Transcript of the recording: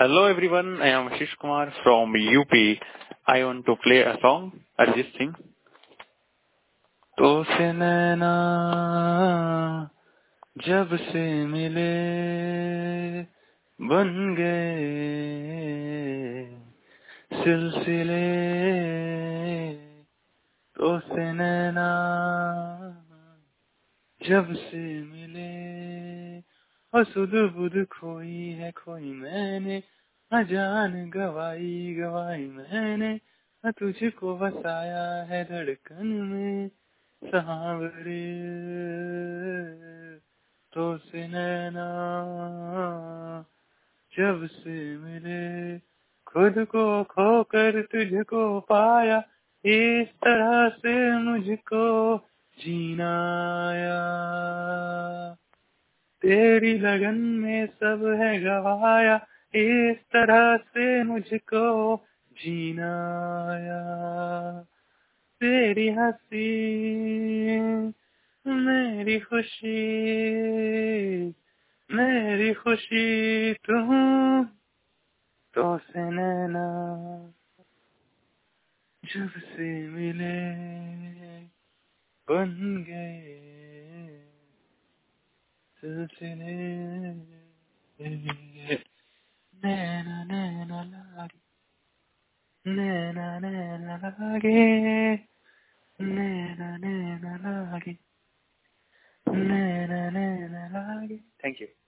Hello everyone, I am Ashish Kumar from UP. I want to play a song, Arjit Singh. तो से नैना जब से मिले बन गए सिलसिले तो से नैना जब से मिले और सुध बुध खोई है खोई मैंने अजान गवाई मैंने तुझको बसाया है धड़कन में सांवरे तो से नैना जब से मिले खुद को खोकर तुझको पाया इस तरह से मुझको जीना आया तेरी लगन में सब है गवाया इस तरह से मुझको जीना आया तेरी हंसी मेरी खुशी तुम तो से नैना जब से मिले बन गए सिलसिले नैना नैना लागे नैना नैना लागे नैना नैना लागे नैना नैना लागे। Thank you.